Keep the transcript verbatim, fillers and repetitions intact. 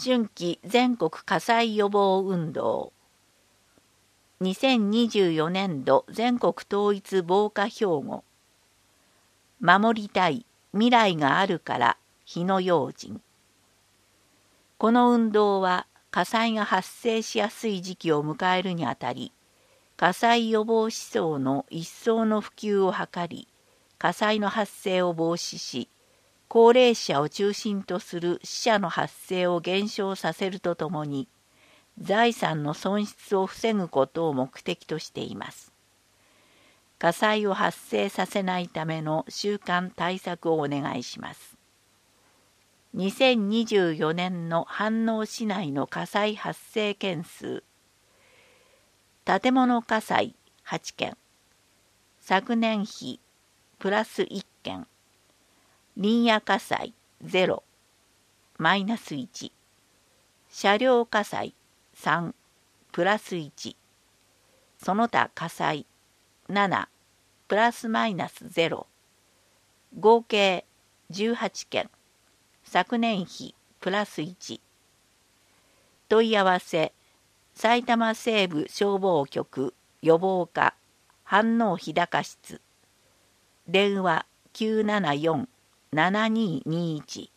春季全国火災予防運動にせんにじゅうよねんど全国統一防火標語守りたい未来があるから火の用心。この運動は火災が発生しやすい時期を迎えるにあたり、火災予防思想の一層の普及を図り、火災の発生を防止し、高齢者を中心とする死者の発生を減少させるとともに、財産の損失を防ぐことを目的としています。火災を発生させないための習慣対策をお願いします。にせんにじゅうよねんの飯能市内の火災発生件数。建物火災はちけん、昨年比プラスいっけん、林野火災ゼロ、マイナスいち、車両火災さん、プラスいち、その他火災なな、プラスマイナスゼロ、合計じゅうはちけん、昨年比プラスいち。問い合わせ埼玉西部消防局予防課飯能日高室電話 きゅうななよん ななにーにーいち